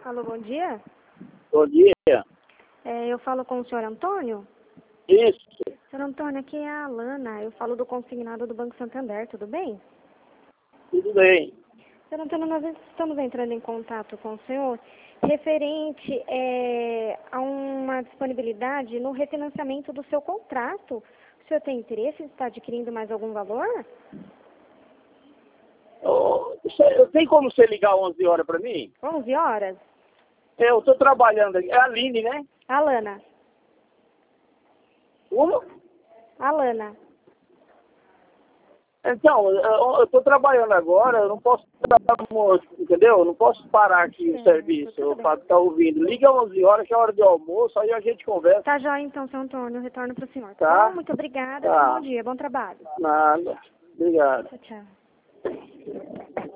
Alô, bom dia. Bom dia. Eu falo com o senhor Antônio? Isso. Senhor Antônio, aqui é a Alana. Eu falo do consignado do Banco Santander, tudo bem? Tudo bem. Senhor Antônio, nós estamos entrando em contato com o senhor referente a uma disponibilidade no refinanciamento do seu contrato. O senhor tem interesse em estar adquirindo mais algum valor? Tem como você ligar 11 horas para mim? 11 horas? Eu estou trabalhando aqui. É a Aline, né? Alana. Como? Alana. Então, eu estou trabalhando agora, eu não posso entendeu? Eu não posso parar aqui o serviço, eu estar ouvindo. Liga 11 horas, que é hora de almoço, aí a gente conversa. Tá jóia então, seu Antônio. Eu retorno para o senhor. Tá? Bom, muito obrigada. Tá. Bom dia, bom trabalho. Nada. Obrigado. Tchau, tchau.